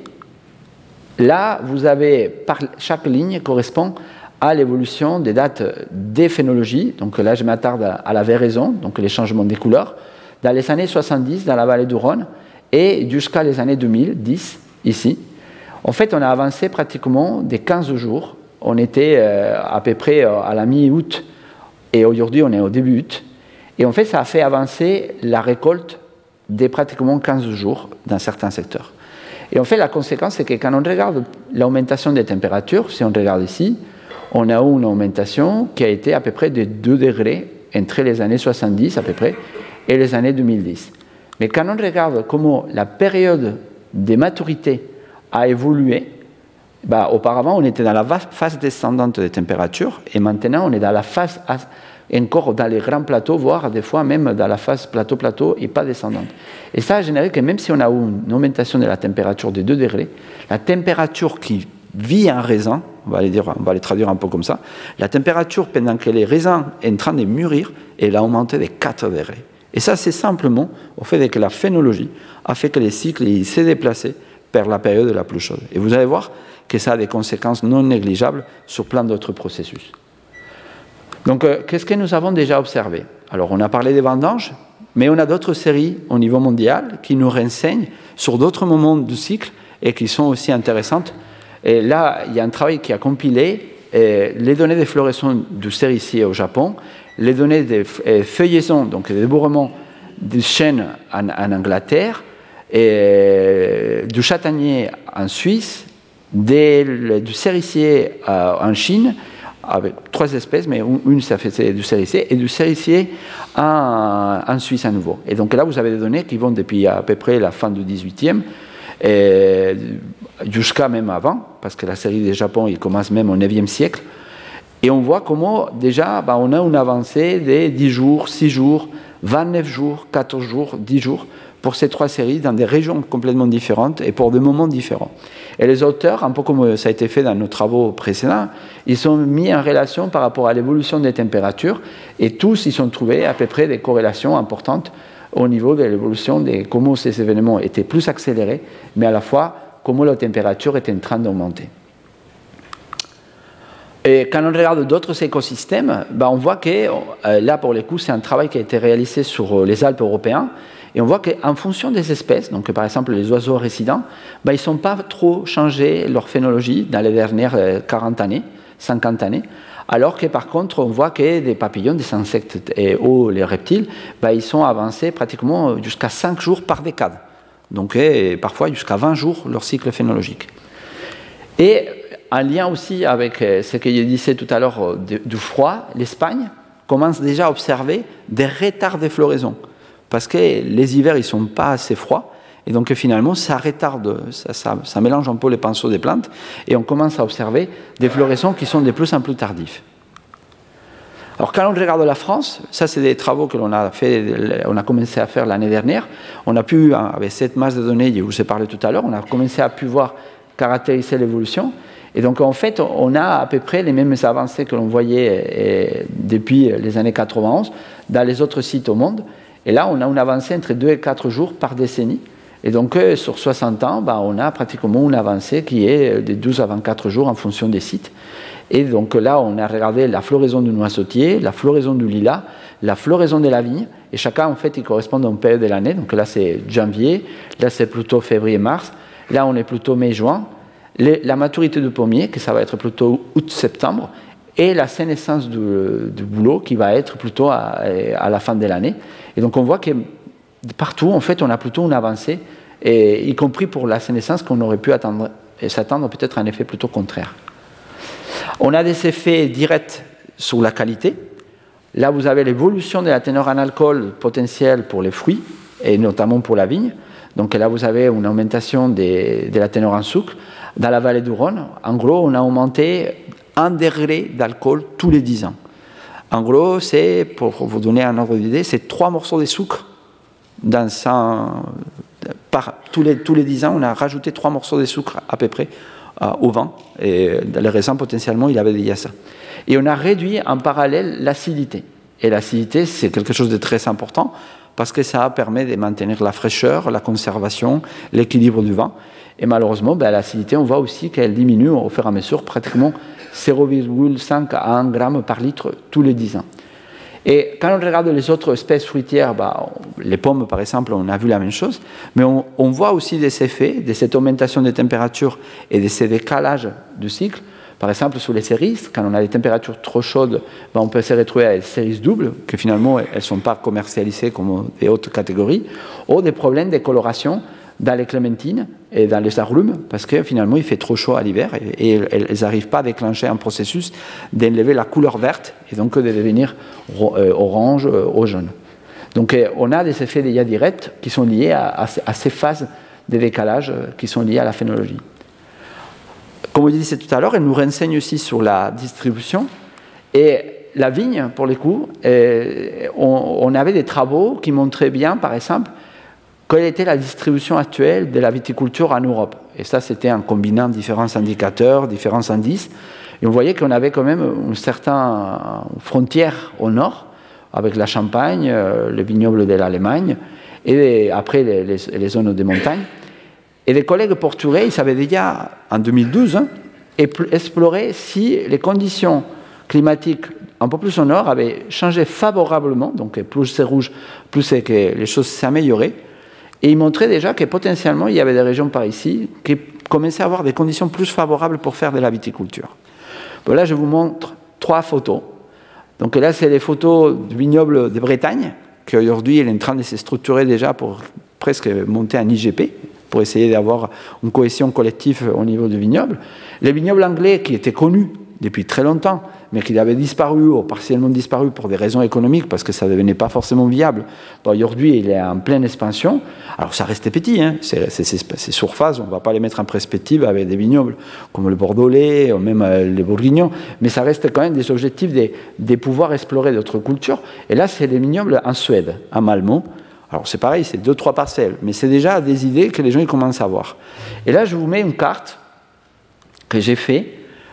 là, vous avez, par, chaque ligne correspond à l'évolution des dates des phénologies. Donc là, je m'attarde à la véraison, donc les changements des couleurs, dans les années soixante-dix, dans la vallée du Rhône, et jusqu'à les années deux mille dix, ici. En fait, on a avancé pratiquement des quinze jours. On était euh, à peu près euh, à la mi-août, et aujourd'hui, on est au début août. Et en fait, ça a fait avancer la récolte de pratiquement quinze jours dans certains secteurs. Et en fait, la conséquence, c'est que quand on regarde l'augmentation des températures, si on regarde ici, on a eu une augmentation qui a été à peu près de deux degrés entre les années soixante-dix à peu près et les années deux mille dix. Mais quand on regarde comment la période de maturité a évolué, bah, auparavant, on était dans la phase descendante des températures et maintenant, on est dans la phase encore dans les grands plateaux, voire des fois même dans la phase plateau-plateau et pas descendante. Et ça a généré que même si on a eu une augmentation de la température de deux degrés, la température qui vit un raisin, on va les dire, on va les traduire un peu comme ça, la température pendant que les raisins sont en train de mûrir, elle a augmenté de quatre degrés. Et ça, c'est simplement au fait que la phénologie a fait que les cycles s'est déplacé vers la période la plus chaude. Et vous allez voir que ça a des conséquences non négligeables sur plein d'autres processus. Donc, euh, qu'est-ce que nous avons déjà observé? Alors, on a parlé des vendanges, mais on a d'autres séries au niveau mondial qui nous renseignent sur d'autres moments du cycle et qui sont aussi intéressantes. Et là, il y a un travail qui a compilé euh, les données des floraisons du cerisier au Japon, les données des euh, feuillaisons, donc des débourrements du chêne en, en Angleterre, et du châtaignier en Suisse, des, le, du cerisier euh, en Chine, avec trois espèces, mais une, ça fait du cerisier, et du cerisier en, en Suisse à nouveau. Et donc là, vous avez des données qui vont depuis à peu près la fin du dix-huitième, et jusqu'à même avant, parce que la série des Japon, il commence même au neuvième siècle, et on voit comment déjà, bah, on a une avancée de dix jours, six jours, vingt-neuf jours, quatorze jours, dix jours, pour ces trois séries dans des régions complètement différentes et pour des moments différents. Et les auteurs, un peu comme ça a été fait dans nos travaux précédents, ils sont mis en relation par rapport à l'évolution des températures et tous ils ont trouvé à peu près des corrélations importantes au niveau de l'évolution de comment ces événements étaient plus accélérés, mais à la fois comment la température était en train d'augmenter. Et quand on regarde d'autres écosystèmes, ben on voit que euh, là pour le coup c'est un travail qui a été réalisé sur les Alpes européens. Et on voit qu'en fonction des espèces, donc par exemple les oiseaux résidents, ben, ils ne sont pas trop changé leur phénologie dans les dernières quarante années, cinquante années, alors que par contre on voit que des papillons, des insectes et, ou les reptiles, ben, ils sont avancés pratiquement jusqu'à cinq jours par décade, donc et parfois jusqu'à vingt jours leur cycle phénologique. Et en lien aussi avec ce que je disais tout à l'heure du froid, l'Espagne commence déjà à observer des retards de floraison. Parce que les hivers, ils ne sont pas assez froids, et donc finalement, ça retarde, ça, ça, ça mélange un peu les pinceaux des plantes, et on commence à observer des floraisons qui sont de plus en plus tardives. Alors quand on regarde la France, ça c'est des travaux que l'on a fait, on a commencé à faire l'année dernière. On a pu, avec cette masse de données, je vous ai parlé tout à l'heure, on a commencé à pu voir caractériser l'évolution. Et donc en fait, on a à peu près les mêmes avancées que l'on voyait et, depuis les années quatre-vingt-onze dans les autres sites au monde. Et là, on a une avancée entre deux et quatre jours par décennie. Et donc euh, sur soixante ans, bah, on a pratiquement une avancée qui est de douze à vingt-quatre jours en fonction des sites. Et donc là, on a regardé la floraison du noisetier, la floraison du lilas, la floraison de la vigne. Et chacun, en fait, il correspond à une période de l'année. Donc là, c'est janvier. Là, c'est plutôt février-mars. Là, on est plutôt mai-juin. La maturité du pommier, que ça va être plutôt août-septembre. Et la sénescence du, du bouleau, qui va être plutôt à, à la fin de l'année. Et donc, on voit que partout, en fait, on a plutôt une avancée, et, y compris pour la sénescence, qu'on aurait pu attendre, et s'attendre peut-être à un effet plutôt contraire. On a des effets directs sur la qualité. Là, vous avez l'évolution de la teneur en alcool potentielle pour les fruits, et notamment pour la vigne. Donc là, vous avez une augmentation des, de la teneur en sucre. Dans la vallée du Rhône, en gros, on a augmenté un degré d'alcool tous les dix ans. En gros, c'est, pour vous donner un ordre d'idée, c'est trois morceaux de sucre dans cent, par, tous, les, tous les dix ans, on a rajouté trois morceaux de sucre à peu près euh, au vin. Et dans les raisins, potentiellement, il avait déjà ça. Et on a réduit en parallèle l'acidité. Et l'acidité, c'est quelque chose de très important parce que ça permet de maintenir la fraîcheur, la conservation, l'équilibre du vin. Et malheureusement, ben, l'acidité, on voit aussi qu'elle diminue au fur et à mesure, pratiquement zéro virgule cinq à un gramme par litre tous les dix ans. Et quand on regarde les autres espèces fruitières, ben, les pommes par exemple, on a vu la même chose, mais on, on voit aussi des effets de cette augmentation des températures et de ces décalages du cycle. Par exemple, sur les cerises, quand on a des températures trop chaudes, ben, on peut se retrouver avec des cerises doubles, que finalement, elles ne sont pas commercialisées comme des hautes catégories, ou des problèmes de coloration dans les clémentines et dans les agrumes, parce que finalement il fait trop chaud à l'hiver et, et elles n'arrivent pas à déclencher un processus d'enlever la couleur verte et donc de devenir euh, orange euh, ou jaune. Donc euh, on a des effets déjà directs qui sont liés à, à, à ces phases de décalage euh, qui sont liées à la phénologie. Comme je disais tout à l'heure, elle nous renseigne aussi sur la distribution et la vigne, pour le coup, euh, on, on avait des travaux qui montraient bien, par exemple, quelle était la distribution actuelle de la viticulture en Europe. Et ça, c'était en combinant différents indicateurs, différents indices. Et on voyait qu'on avait quand même une certaine frontière au nord, avec la Champagne, le vignoble de l'Allemagne, et après les, les, les zones de montagne. Et les collègues portugais, ils avaient déjà, en deux mille douze, hein, exploré si les conditions climatiques un peu plus au nord avaient changé favorablement, donc plus c'est rouge, plus c'est que les choses s'amélioraient. Et il montrait déjà que potentiellement, il y avait des régions par ici qui commençaient à avoir des conditions plus favorables pour faire de la viticulture. Bon, là, je vous montre trois photos. Donc là, c'est les photos du vignoble de Bretagne, qui aujourd'hui est en train de se structurer déjà pour presque monter en I G P, pour essayer d'avoir une cohésion collective au niveau du vignoble. Les vignobles anglais, qui étaient connus depuis très longtemps, mais qui avaient disparu ou partiellement disparu pour des raisons économiques, parce que ça ne devenait pas forcément viable. Bon, aujourd'hui, il est en pleine expansion. Alors, ça restait petit, hein. c'est, c'est, c'est, ces surfaces, on ne va pas les mettre en perspective avec des vignobles comme le Bordelais, ou même les Bourguignons, mais ça reste quand même des objectifs de, de pouvoir explorer d'autres cultures. Et là, c'est des vignobles en Suède, à Malmö. Alors, c'est pareil, c'est deux, trois parcelles, mais c'est déjà des idées que les gens ils commencent à voir. Et là, je vous mets une carte que j'ai faite,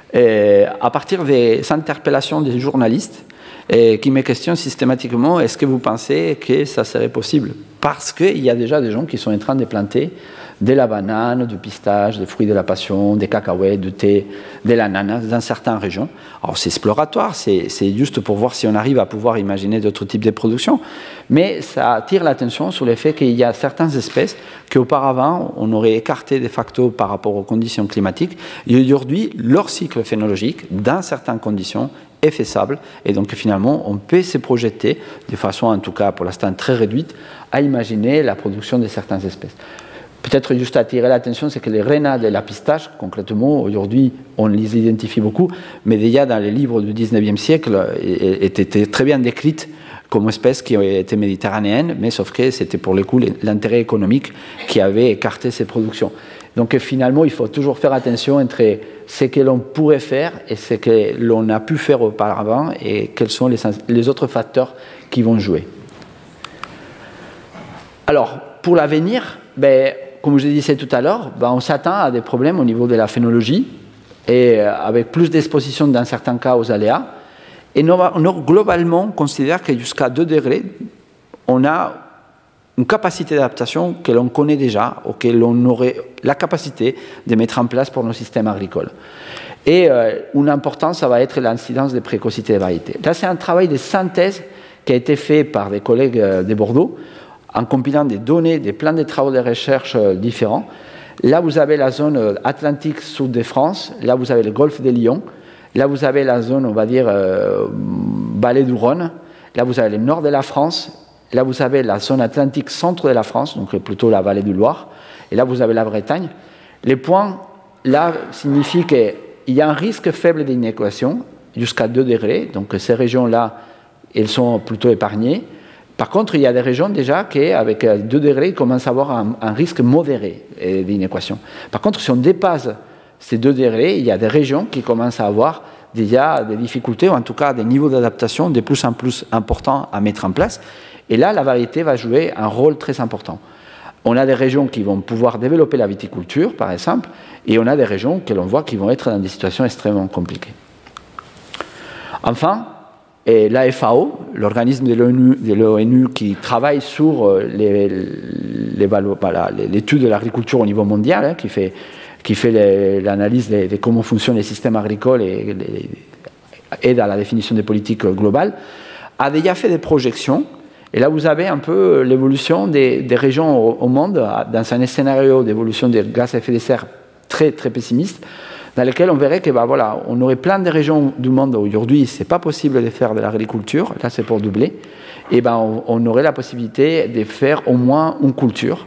Et à partir des interpellations des journalistes et qui me questionnent systématiquement, est-ce que vous pensez que ça serait possible? Parce qu'il y a déjà des gens qui sont en train de planter de la banane, du pistache, des fruits de la passion, des cacahuètes, du thé, de l'ananas dans certaines régions. Alors c'est exploratoire, c'est, c'est juste pour voir si on arrive à pouvoir imaginer d'autres types de productions, mais ça attire l'attention sur le fait qu'il y a certaines espèces qu'auparavant on aurait écartées de facto par rapport aux conditions climatiques, et aujourd'hui leur cycle phénologique, dans certaines conditions, est faisable, et donc finalement on peut se projeter, de façon en tout cas pour l'instant très réduite, à imaginer la production de certaines espèces. Peut-être juste attirer l'attention, c'est que les renards et la pistache, concrètement, aujourd'hui, on les identifie beaucoup, mais déjà dans les livres du dix-neuvième siècle, étaient très bien décrites comme espèces qui étaient méditerranéennes, mais sauf que c'était pour le coup l'intérêt économique qui avait écarté ces productions. Donc finalement, il faut toujours faire attention entre ce que l'on pourrait faire et ce que l'on a pu faire auparavant et quels sont les, les autres facteurs qui vont jouer. Alors, pour l'avenir, ben, comme je disais tout à l'heure, ben, on s'attend à des problèmes au niveau de la phénologie et avec plus d'exposition dans certains cas aux aléas. Et nous, nous, globalement, on considère que jusqu'à deux degrés, on a une capacité d'adaptation que l'on connaît déjà, ou que l'on aurait la capacité de mettre en place pour nos systèmes agricoles. Et euh, une importance, ça va être l'incidence des précocités des variétés. Là, c'est un travail de synthèse qui a été fait par des collègues de Bordeaux, en compilant des données, des plans de travaux de recherche différents. Là, vous avez la zone atlantique sud de France, là, vous avez le golfe de Lion, là, vous avez la zone, on va dire, euh, vallée du Rhône, là, vous avez le nord de la France, là, vous avez la zone atlantique centre de la France, donc plutôt la vallée du Loire, et là, vous avez la Bretagne. Les points, là, signifient qu'il y a un risque faible d'inéquation, jusqu'à deux degrés, donc ces régions-là, elles sont plutôt épargnées. Par contre, il y a des régions déjà qui, avec deux degrés, ils commencent à avoir un, un risque modéré d'inéquation. Par contre, si on dépasse ces deux degrés, il y a des régions qui commencent à avoir déjà des difficultés, ou en tout cas des niveaux d'adaptation de plus en plus importants à mettre en place. Et là, la variété va jouer un rôle très important. On a des régions qui vont pouvoir développer la viticulture, par exemple, et on a des régions que l'on voit qui vont être dans des situations extrêmement compliquées. Enfin, et l'A F A O, l'organisme de l'ONU qui travaille sur les, les, voilà, l'étude de l'agriculture au niveau mondial, hein, qui fait, qui fait l'analyse de, de comment fonctionnent les systèmes agricoles et les, aide à la définition des politiques globales, a déjà fait des projections. Et là, vous avez un peu l'évolution des, des régions au, au monde, dans un scénario d'évolution des gaz à effet de serre très, très pessimiste, dans lequel on verrait que bah, voilà, on aurait plein de régions du monde où aujourd'hui ce n'est pas possible de faire de l'agriculture, là c'est pour doubler, et ben on, on aurait la possibilité de faire au moins une culture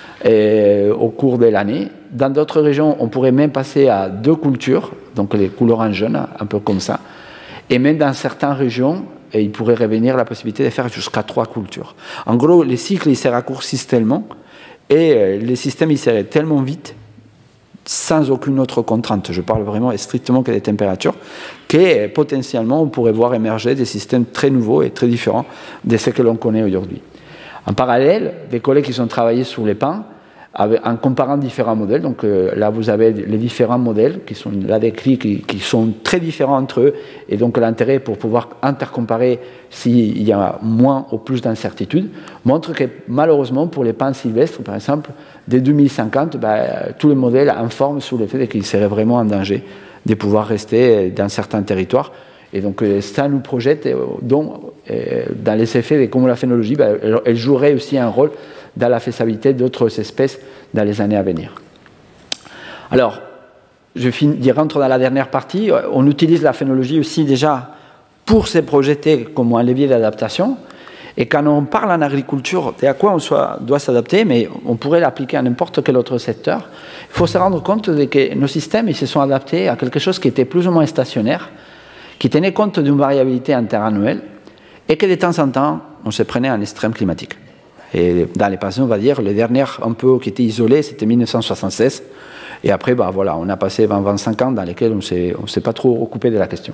et, au cours de l'année. Dans d'autres régions, on pourrait même passer à deux cultures, donc les couleurs en jaune, un peu comme ça, et même dans certaines régions, et il pourrait revenir la possibilité de faire jusqu'à trois cultures. En gros, les cycles ils se raccourcissent tellement, et les systèmes ils seraient tellement vite, sans aucune autre contrainte, je parle vraiment strictement que des températures, que potentiellement on pourrait voir émerger des systèmes très nouveaux et très différents de ce que l'on connaît aujourd'hui. En parallèle, des collègues qui ont travaillé sur les pins, en comparant différents modèles, donc euh, là vous avez les différents modèles qui sont là décrits, qui, qui sont très différents entre eux, et donc l'intérêt pour pouvoir intercomparer s'il y a moins ou plus d'incertitudes, montre que malheureusement pour les pins sylvestres, par exemple, dès deux mille cinquante, bah, tous les modèles informent sur le fait qu'ils seraient vraiment en danger de pouvoir rester dans certains territoires. Et donc ça nous projette donc, dans les effets de comment la phénologie, bah, elle jouerait aussi un rôle dans la faisabilité d'autres espèces dans les années à venir. Alors, je, finis, je rentre dans la dernière partie. On utilise la phénologie aussi déjà pour se projeter comme un levier d'adaptation. Et quand on parle en agriculture, c'est à quoi on soit, doit s'adapter, mais on pourrait l'appliquer à n'importe quel autre secteur. Il faut se rendre compte de que nos systèmes ils se sont adaptés à quelque chose qui était plus ou moins stationnaire, qui tenait compte d'une variabilité interannuelle, et que de temps en temps, on se prenait un extrême climatique. Et dans les passés, on va dire, les dernières un peu qui étaient isolées, c'était mille neuf cent soixante-seize. Et après, bah, voilà, on a passé vingt à vingt-cinq ans dans lesquels on ne s'est pas trop occupé de la question.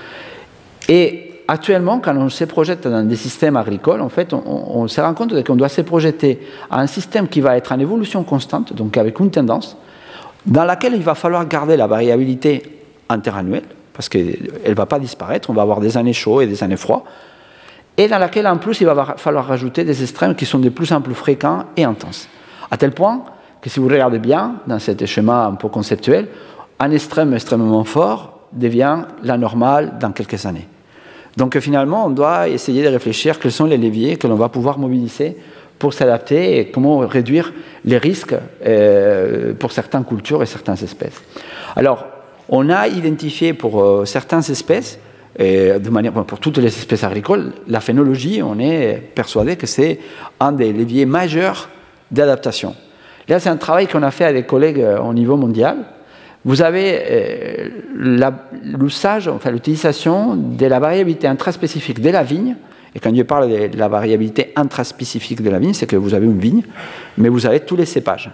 Et actuellement, quand on se projette dans des systèmes agricoles, en fait, on, on se rend compte qu'on doit se projeter à un système qui va être en évolution constante, donc avec une tendance, dans laquelle il va falloir garder la variabilité interannuelle, parce qu'elle ne va pas disparaître, on va avoir des années chaudes et des années froides, et dans laquelle, en plus, il va falloir rajouter des extrêmes qui sont de plus en plus fréquents et intenses. À tel point que si vous regardez bien, dans ce schéma un peu conceptuel, un extrême extrêmement fort devient la normale dans quelques années. Donc finalement, on doit essayer de réfléchir quels sont les leviers que l'on va pouvoir mobiliser pour s'adapter et comment réduire les risques euh, pour certaines cultures et certaines espèces. Alors, on a identifié pour euh, certaines espèces, et de manière, pour toutes les espèces agricoles, la phénologie, on est persuadé que c'est un des leviers majeurs d'adaptation. Là, c'est un travail qu'on a fait avec des collègues au niveau mondial. Vous avez euh, l'usage, enfin l'utilisation de la variabilité intraspécifique de la vigne. Et quand je parle de la variabilité intraspécifique de la vigne, c'est que vous avez une vigne, mais vous avez tous les cépages.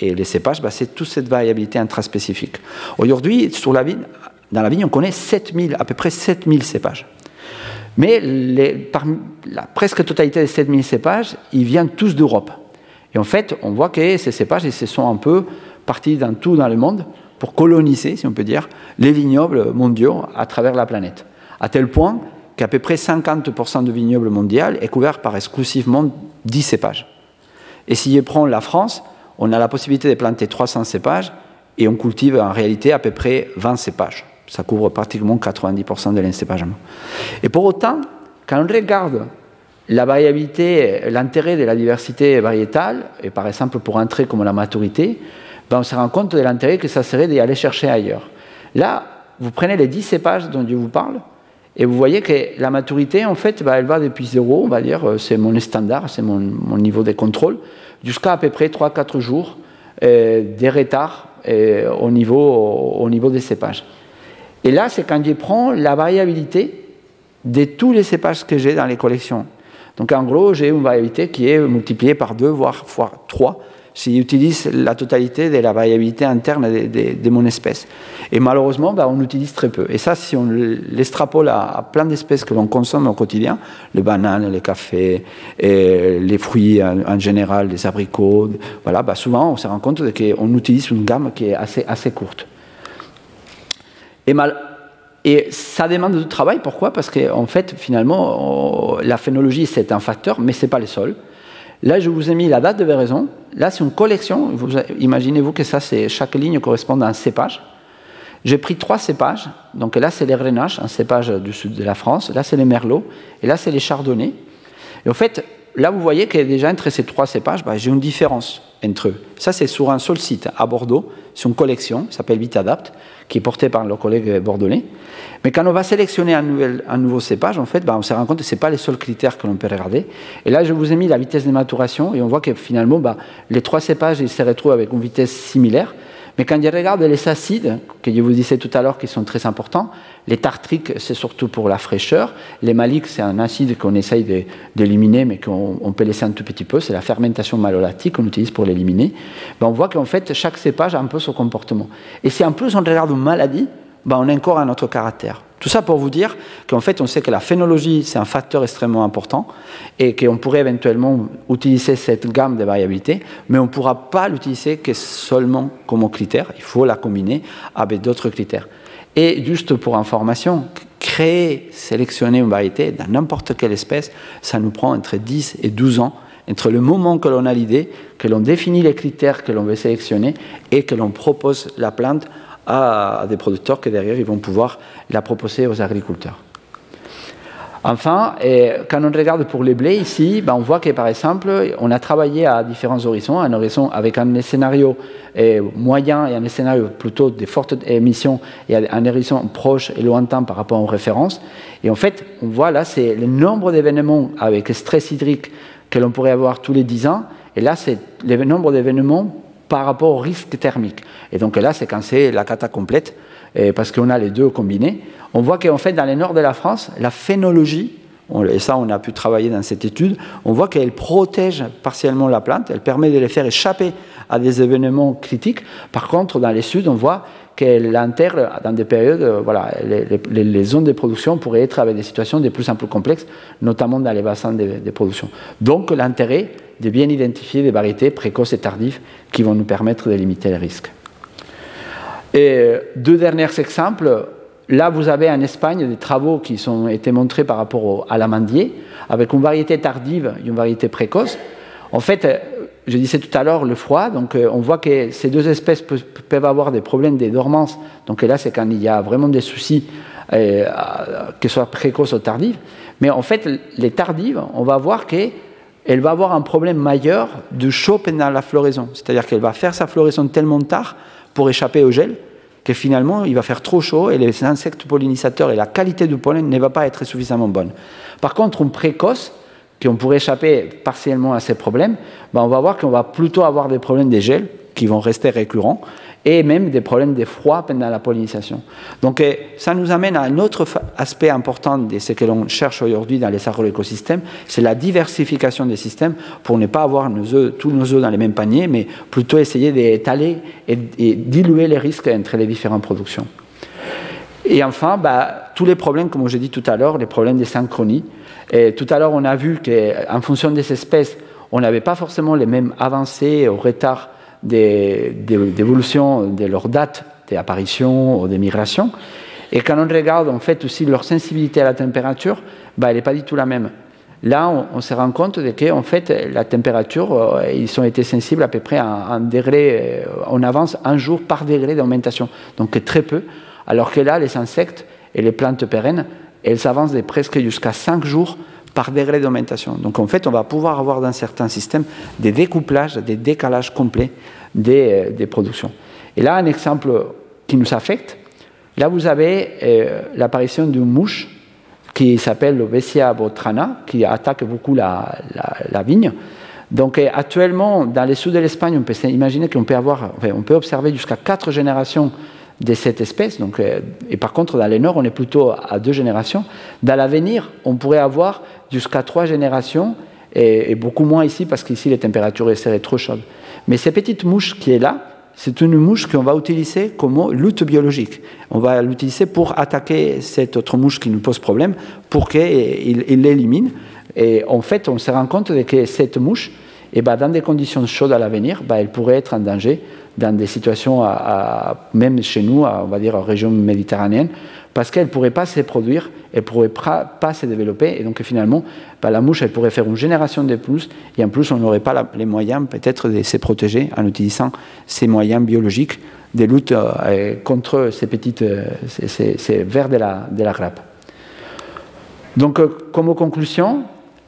et les cépages, bah, c'est toute cette variabilité intraspécifique. Aujourd'hui, sur la vigne, dans la vigne, on connaît sept mille, à peu près sept mille cépages. Mais les, par, la presque totalité des sept mille cépages, ils viennent tous d'Europe. Et en fait, on voit que ces cépages, ils se sont un peu partis dans tout dans le monde pour coloniser, si on peut dire, les vignobles mondiaux à travers la planète. À tel point qu'à peu près cinquante pour cent du vignoble mondial est couvert par exclusivement dix cépages. Et si on prend la France, on a la possibilité de planter trois cents cépages et on cultive en réalité à peu près vingt cépages. Ça couvre pratiquement quatre-vingt-dix pour cent de l'encépagement. Et pour autant, quand on regarde la variabilité, l'intérêt de la diversité variétale, et par exemple pour un trait comme la maturité, ben on se rend compte de l'intérêt que ça serait d'y aller chercher ailleurs. Là, vous prenez les dix cépages dont je vous parle, et vous voyez que la maturité, en fait, ben elle va depuis zéro, on va dire, c'est mon standard, c'est mon, mon niveau de contrôle, jusqu'à à peu près trois à quatre jours euh, des retards euh, au, niveau, au, au niveau des cépages. Et là, c'est quand je prends la variabilité de tous les cépages que j'ai dans les collections. Donc en gros, j'ai une variabilité qui est multipliée par deux, voire par trois, si j'utilise la totalité de la variabilité interne de, de, de mon espèce. Et malheureusement, ben, on utilise très peu. Et ça, si on l'extrapole à, à plein d'espèces que l'on consomme au quotidien, les bananes, les cafés, et les fruits en, en général, les abricots, voilà, ben, souvent on se rend compte qu'on utilise une gamme qui est assez, assez courte. Et, mal, et ça demande du travail, pourquoi ? Parce qu'en fait, finalement, on, la phénologie, c'est un facteur, mais ce n'est pas le seul. Là, je vous ai mis la date de véraison. Là, c'est une collection. Vous, imaginez-vous que ça, c'est, chaque ligne correspond à un cépage. J'ai pris trois cépages. Donc là, c'est les Grenaches, un cépage du sud de la France. Là, c'est les Merlots. Et là, c'est les Chardonnays. Et en fait, là, vous voyez que déjà, entre ces trois cépages, bah, j'ai une différence entre eux. Ça, c'est sur un seul site, à Bordeaux. C'est une collection, qui s'appelle Vitadapt, qui est portée par nos collègues bordelais. Mais quand on va sélectionner un, nouvel, un nouveau cépage, en fait, bah, on se rend compte que ce n'est pas les seuls critères que l'on peut regarder. Et là, je vous ai mis la vitesse de maturation, et on voit que finalement, bah, les trois cépages, ils se retrouvent avec une vitesse similaire. Mais quand je regarde les acides, que je vous disais tout à l'heure, qui sont très importants, les tartriques, c'est surtout pour la fraîcheur. Les maliques, c'est un acide qu'on essaye de, d'éliminer, mais qu'on on peut laisser un tout petit peu. C'est la fermentation malolactique qu'on utilise pour l'éliminer. Ben, on voit qu'en fait, chaque cépage a un peu son comportement. Et si en plus on regarde une maladie, ben, on a encore un autre caractère. Tout ça pour vous dire qu'en fait, on sait que la phénologie, c'est un facteur extrêmement important et qu'on pourrait éventuellement utiliser cette gamme de variabilité, mais on ne pourra pas l'utiliser que seulement comme critère. Il faut la combiner avec d'autres critères. Et juste pour information, créer, sélectionner une variété dans n'importe quelle espèce, ça nous prend entre dix et douze ans, entre le moment que l'on a l'idée, que l'on définit les critères que l'on veut sélectionner et que l'on propose la plante à des producteurs que derrière ils vont pouvoir la proposer aux agriculteurs. Enfin, et quand on regarde pour les blés ici, ben on voit que par exemple, on a travaillé à différents horizons, un horizon avec un scénario eh, moyen et un scénario plutôt de fortes émissions et un horizon proche et lointain par rapport aux références. Et en fait, on voit là, c'est le nombre d'événements avec stress hydrique que l'on pourrait avoir tous les dix ans, et là, c'est le nombre d'événements par rapport au risque thermique. Et donc là, c'est quand c'est la cata complète, parce qu'on a les deux combinés. On voit qu'en fait, dans le nord de la France, la phénologie, et ça on a pu travailler dans cette étude, on voit qu'elle protège partiellement la plante, elle permet de les faire échapper à des événements critiques. Par contre, dans les sud, on voit qu'elle intègre dans des périodes, voilà, les, les, les zones de production pourraient être avec des situations de plus en plus complexes, notamment dans les bassins de, de production. Donc l'intérêt de bien identifier des variétés précoces et tardives qui vont nous permettre de limiter les risques. Et deux derniers exemples. Là, vous avez en Espagne des travaux qui ont été montrés par rapport au, à l'amandier, avec une variété tardive et une variété précoce. En fait, je disais tout à l'heure le froid, donc on voit que ces deux espèces peuvent, peuvent avoir des problèmes de dormance. Donc là, c'est quand il y a vraiment des soucis, euh, que ce soit précoces ou tardives. Mais en fait, les tardives, on va voir qu'elle va avoir un problème majeur de chaud pendant la floraison. C'est-à-dire qu'elle va faire sa floraison tellement tard pour échapper au gel, que finalement, il va faire trop chaud et les insectes pollinisateurs et la qualité du pollen ne va pas être suffisamment bonne. Par contre, une précoce, qu'on pourrait échapper partiellement à ces problèmes, ben on va voir qu'on va plutôt avoir des problèmes de gel qui vont rester récurrents et même des problèmes de froid pendant la pollinisation. Donc euh, ça nous amène à un autre fa- aspect important de ce que l'on cherche aujourd'hui dans les agroécosystèmes, c'est la diversification des systèmes pour ne pas avoir nos œufs, tous nos œufs dans les mêmes paniers, mais plutôt essayer d'étaler et, et diluer les risques entre les différentes productions. Et enfin, bah, tous les problèmes, comme j'ai dit tout à l'heure, les problèmes de synchronie. Et tout à l'heure, on a vu qu'en fonction des espèces, on n'avait pas forcément les mêmes avancées ou retards d'évolution de leur date d'apparition ou de migration. Et quand on regarde en fait aussi leur sensibilité à la température, bah, elle n'est pas du tout la même. Là, on, on se rend compte de que en fait, la température, euh, ils ont été sensibles à peu près à un degré, euh, on avance un jour par degré d'augmentation, donc très peu. Alors que là, les insectes et les plantes pérennes, elles avancent de presque jusqu'à cinq jours par degré d'augmentation. Donc en fait, on va pouvoir avoir dans certains systèmes des découplages, des décalages complets des, des productions. Et là, un exemple qui nous affecte, là vous avez euh, l'apparition d'une mouche qui s'appelle le Bessia botrana, qui attaque beaucoup la, la, la vigne. Donc euh, actuellement, dans le sud de l'Espagne, on peut imaginer qu'on peut, avoir, enfin, on peut observer jusqu'à quatre générations de cette espèce. Donc, euh, et par contre, dans le nord, on est plutôt à deux générations. Dans l'avenir, on pourrait avoir jusqu'à trois générations, et, et beaucoup moins ici, parce qu'ici, les températures seraient trop chaudes. Mais cette petite mouche qui est là, c'est une mouche qu'on va utiliser comme lutte biologique. On va l'utiliser pour attaquer cette autre mouche qui nous pose problème, pour qu'il il l'élimine. Et en fait, on se rend compte que cette mouche, eh ben, dans des conditions chaudes à l'avenir, ben, elle pourrait être en danger dans des situations, à, à, même chez nous, à, on va dire en région méditerranéenne, parce qu'elle ne pourrait pas se produire, elle ne pourrait pas, pas se développer, et donc finalement, ben, la mouche, elle pourrait faire une génération de plus, et en plus, on n'aurait pas la, les moyens peut-être de se protéger en utilisant ces moyens biologiques de lutte euh, contre ces petites, euh, ces, ces, ces vers de la, de la grappe. Donc, euh, comme conclusion,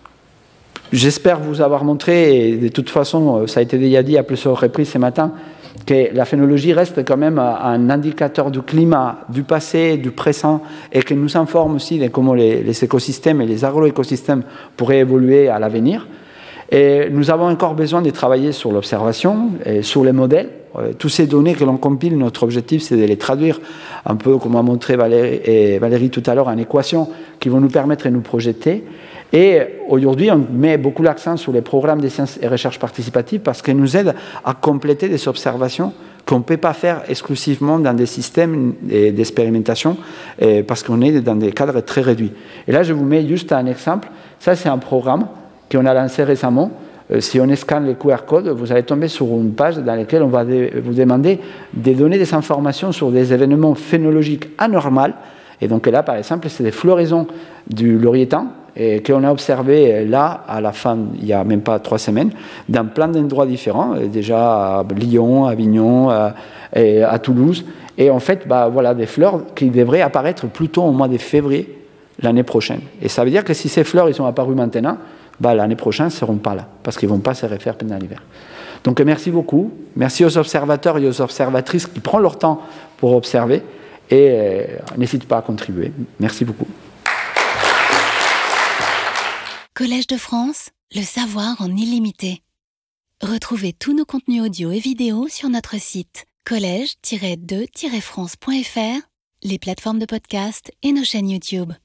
j'espère vous avoir montré, et de toute façon, ça a été déjà dit à plusieurs reprises ce matin, que la phénologie reste quand même un indicateur du climat, du passé, du présent, et qu'elle nous informe aussi de comment les, les écosystèmes et les agroécosystèmes pourraient évoluer à l'avenir. Et nous avons encore besoin de travailler sur l'observation, et sur les modèles. Toutes ces données que l'on compile, notre objectif, c'est de les traduire un peu, comme a montré Valérie, et Valérie tout à l'heure, en équations qui vont nous permettre de nous projeter. Et aujourd'hui, on met beaucoup l'accent sur les programmes de sciences et recherche participative parce qu'ils nous aident à compléter des observations qu'on ne peut pas faire exclusivement dans des systèmes d'expérimentation parce qu'on est dans des cadres très réduits. Et là, je vous mets juste un exemple. Ça, c'est un programme qu'on a lancé récemment. Si on scanne les Q R codes, vous allez tomber sur une page dans laquelle on va vous demander de donner des informations sur des événements phénologiques anormaux. Et donc là, par exemple, c'est des floraisons du laurier thym et qu'on a observé là, à la fin, il n'y a même pas trois semaines, dans plein d'endroits différents, déjà à Lyon, à Avignon, à, et à Toulouse. Et en fait, bah, voilà, des fleurs qui devraient apparaître plutôt au mois de février l'année prochaine. Et ça veut dire que si ces fleurs ils sont apparues maintenant, bah, l'année prochaine, ils ne seront pas là, parce qu'ils ne vont pas se refaire pendant l'hiver. Donc merci beaucoup. Merci aux observateurs et aux observatrices qui prennent leur temps pour observer. Et euh, n'hésite pas à contribuer. Merci beaucoup. Collège de France, le savoir en illimité. Retrouvez tous nos contenus audio et vidéo sur notre site collège tiret de tiret france point f r, les plateformes de podcast et nos chaînes YouTube.